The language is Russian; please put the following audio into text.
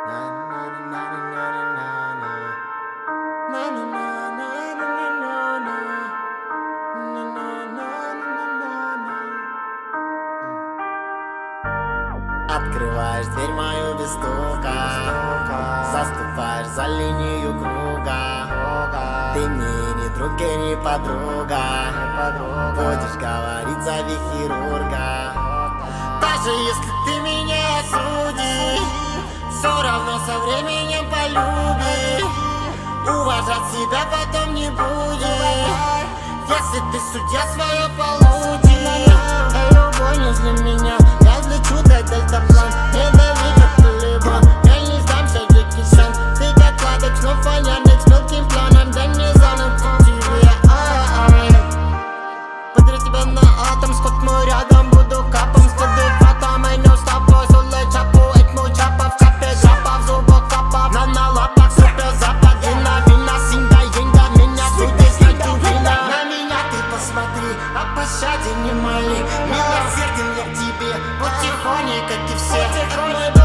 Открываешь дверь мою без стука, заступаешь за линию круга. Ты мне не друг и не подруга, будешь говорить, зови хирурга. Даже если ты меня осудишь, все равно со временем полюбишь. Уважать себя потом не будешь, если ты судья свое получишь. Любовь не для меня, я взлечу до дельтаплан. Не дави как Талибан, я не сдамся, Джеки Чан. Ты как кладок, снов фонарник с мелким планом. Дай мне заново тебе, подарю тебя на атом, скот мой рядом, буду капом. Следует фатом, и не устапу, сулы чапу, этму чапа в капе, жапа в зубах капа. На лапах супер запад, вина, синда, енда, меня судишь, знать вина. На меня ты посмотри, о пощаде не моли, милосерден я к тебе, вот тихоня, как и все.